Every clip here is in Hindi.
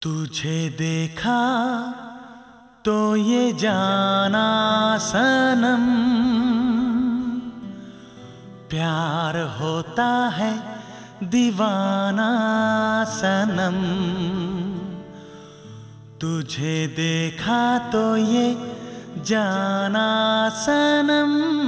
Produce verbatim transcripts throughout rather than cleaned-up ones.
तुझे देखा तो ये जाना सनम, प्यार होता है दीवाना सनम। तुझे देखा तो ये जाना सनम।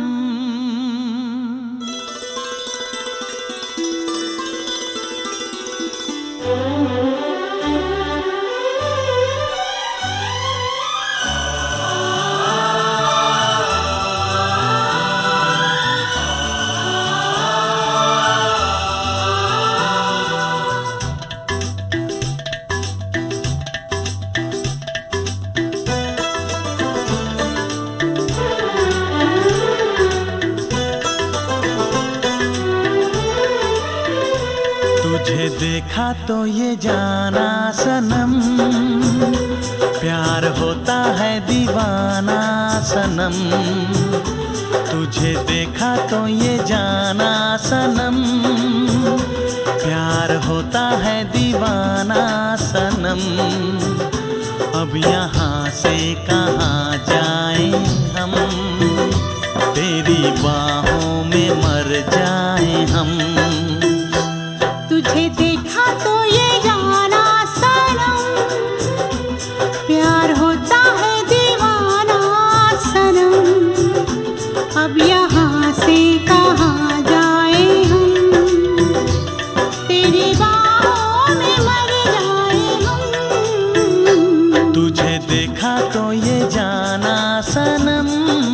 तुझे देखा तो ये जाना सनम, प्यार होता है दीवाना सनम। तुझे देखा तो ये जाना सनम, प्यार होता है दीवाना सनम। अब यहाँ से कहाँ जाएं हम, तेरी बाहों में मर जाएं हम। तुझे देखा तो ये जाना सनम, प्यार होता है दीवाना सनम। अब यहाँ से कहाँ जाए हम, तेरी बाहों में मर जाए हम। तुझे देखा तो ये जाना सनम।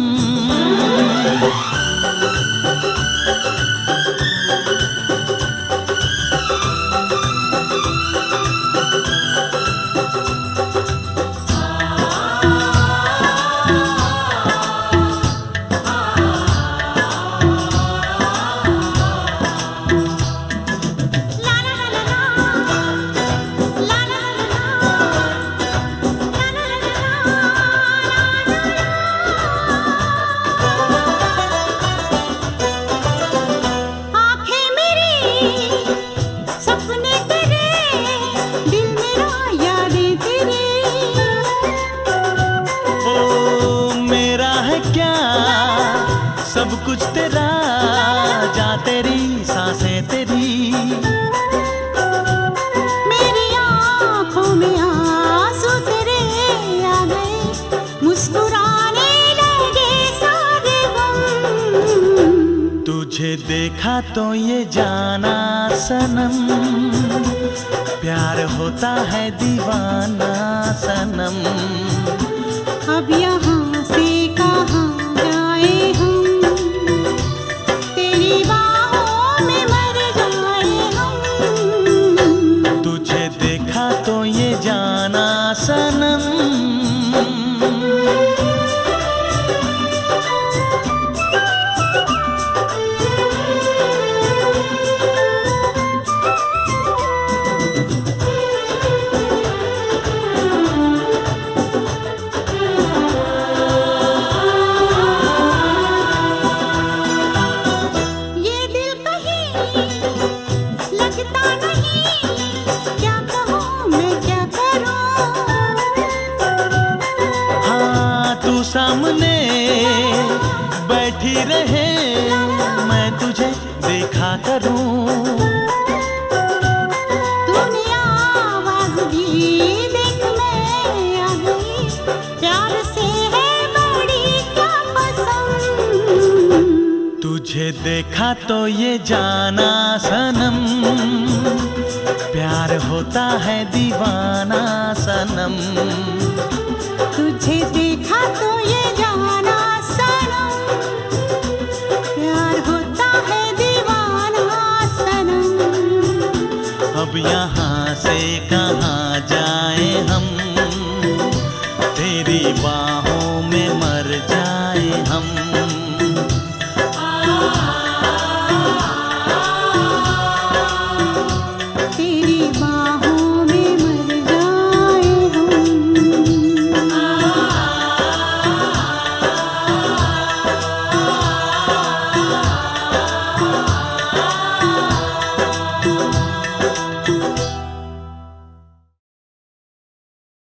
सब कुछ तेरा, जा तेरी सांसें तेरी। मेरी आँखों में आंसू तेरे आ गए, मुस्कुराने लगे सारे गम। तुझे देखा तो ये जाना सनम, प्यार होता है दीवाना सनम। अब यहाँ से कहाँ जाए हम, तो ये जाना सनम। ये दिल कहीं लगता नहीं, क्या कहूँ मैं क्या करूँ। हाँ तू सामने बैठी रहे, मैं तुझे देखा करूँ। तूने आवाज़ दी देख मैं आ गई, प्यार से है बड़ी क्या पसंद। तुझे देखा तो ये जाना सनम, प्यार होता है दीवाना सनम। तुझे देखा तो ये जाना सनम, प्यार होता है दीवाना सनम। अब यहाँ से कहाँ जाएं हम, तेरी बाहों